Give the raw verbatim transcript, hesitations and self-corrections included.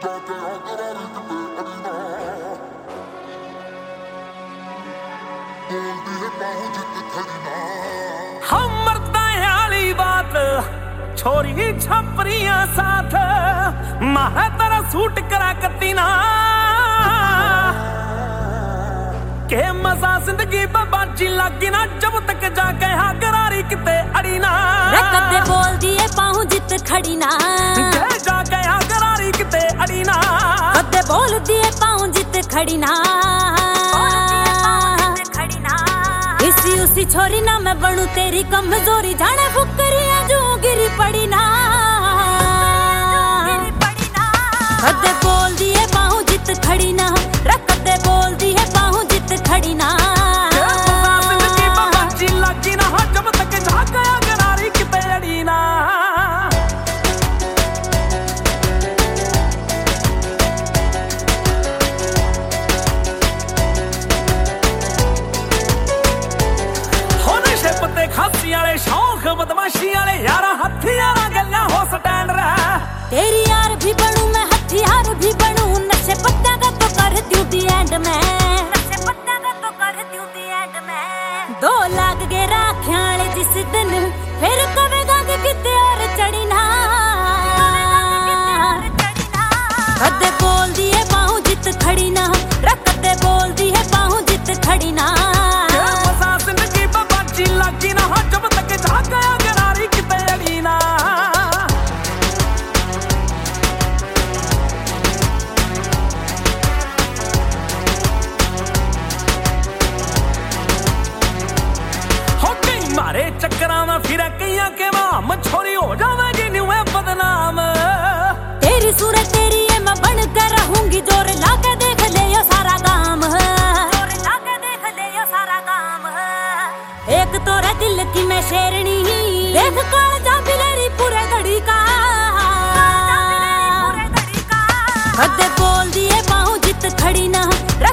हम मरदा वाली बात छोरी छपरिया साथ माह तेरा सूट करा कती ना के मजा जिंदगी बाबाजी लागी ना जब तक जाके हाँ करारी किते अड़ी ना कदे बोल दिए पाहूं जित खड़ी ना के जाके हाँ करारी किते अड़ी ना कदे बोल दिए पाहूं जित खड़ी ना इसी उसी छोरी ना मैं बनू तेरी कमजोरी जाने फुकरिया जो गिरी पड़ी ना कदे बोल दिए पाहूं जित खड़ी ना कदे बोल दिए पाहूं जित खड़ी ना लागी ना जब तक जागया गरारी किते अड़ी ना खासी वाले शौक बदमाशी वाले यारा हथियारा गल्ला हो स्टैंड रहा तेरी यार भी बनू मैं हथियार भी बनू नशे पत्ता का तो करती हूँ दी एंड में नशे पत्ता का तो करती हूँ दी एंड में दो लाख के राख्याले जिस दिन फिर कवेगा कि किते और चढ़ी ना कदे बोल दिए पाहूं जित खड़ी ना कदे बोल दिए पाहूं जित खड़ी ना लागी ना जब तक जागया गरारी किते अड़ी ना हो कई मारे चक्करां में फिर कईयां के वाम छोरी हो जावेगी न्यू है बदनाम तेरी सूरत तेरी है मैं बन कर रहूंगी जोर लाके देख ले यो सारा काम जोर लाके देख ले यो सारा काम एक तोरा दिल की मैं शेरनी देख काल जा बिलेरी पूरे घड़ी का कदे बोल दिए पाहूं जित खड़ी ना